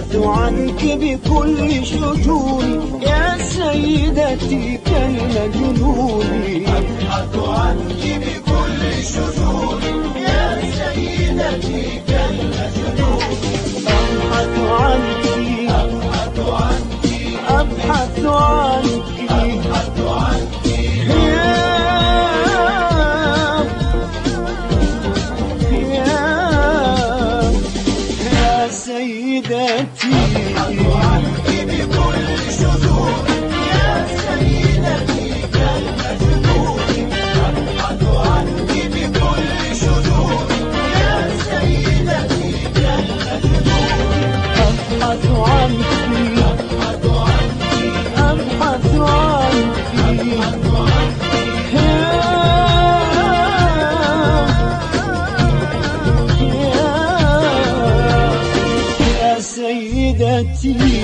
أبحث عنك بكل شجوني يا سيدتي كالمجنون. أبحث عنك بكل شجوني يا سيدتي كالمجنون. أبحث عنك أبحث عنك أبحث عنك أبحث عنك يا سيدتي. أبحث عنك بكل شجوني يا سيدتي كالمجنون. أبحث عنك بكل شجوني يا سيدتي كالمجنون. أبحث عنك أبحث عنك أبحث عنك يا سيدتي.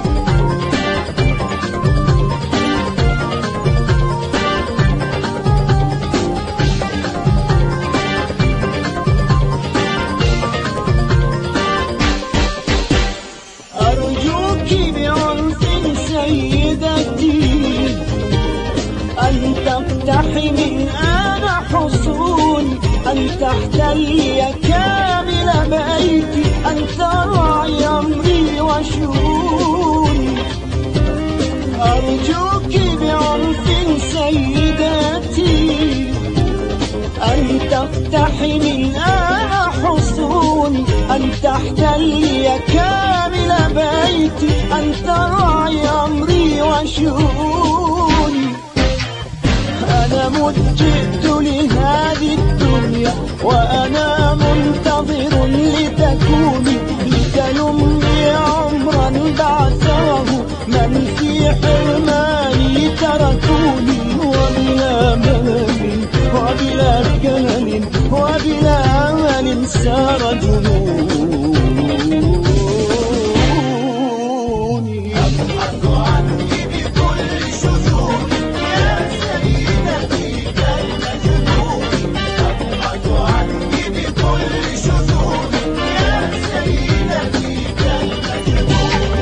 أرجوك بعنف سيدتي أن تقتحمي الآن حصوني، أن تحتلي كامل بيتي، أن ترعي أمري وشؤوني. أرجوك بعنف سيدتي أن تقتحمي الآن حصوني، أن تحتلي كامل بيتي، أن ترعي أمري وشؤوني. أنا مجئت لهذه الدنيا وأنا منتظر لتكوني، لتلمي عمرا بعثه من في حرماني تركوني، وبلا ملل وبلا كلل وبلا أمل سار جنوني. أبحث عنك بكل شجوني يا سيدتي كالمجنون. أبحث عنك بكل شجوني يا سيدتي كالمجنون.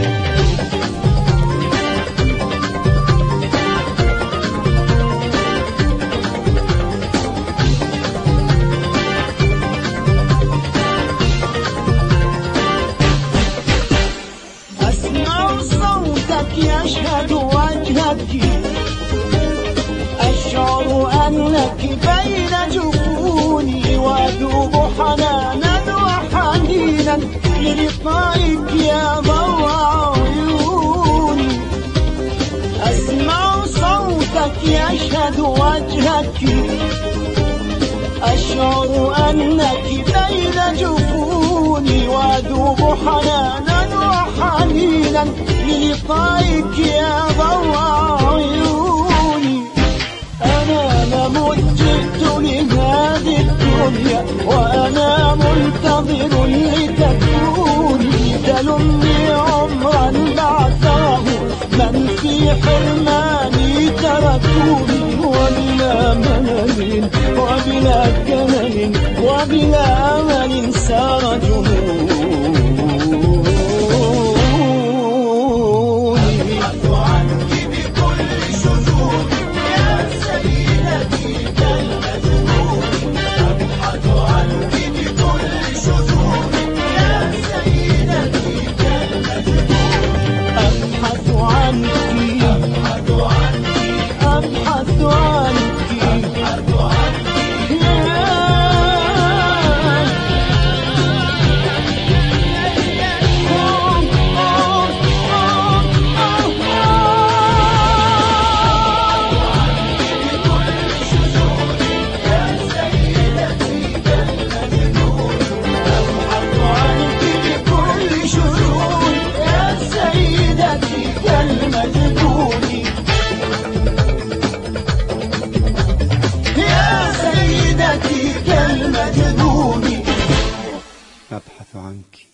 أسمع صوتك يشهد وجهك، أشعر أنك بين جفوني، وأذوب حنانا وحنينا للقائك يا ضوء عيوني. أسمع صوتك يشهد وجهك، أشعر أنك بين جفوني، وأذوب حنانا وحنينا للقائك يا ضوء عيوني. أنا لمجئت لهذه الدنيا وأنا منتظر لتكوني، تلمي عمرا بعثه من في حرماني تركوني، وبلا ملل وبلا كلل وبلا أمل سار جنوني. أبحث عنك بكل شجوني يا سيدتي كالمجنون. أبحث عنك بكل شجوني يا سيدتي كالمجنون. أبحث عنك أبحث عنك أبحث عنك أبحث عنك يا سيدتي كالمجنون. أبحث عنك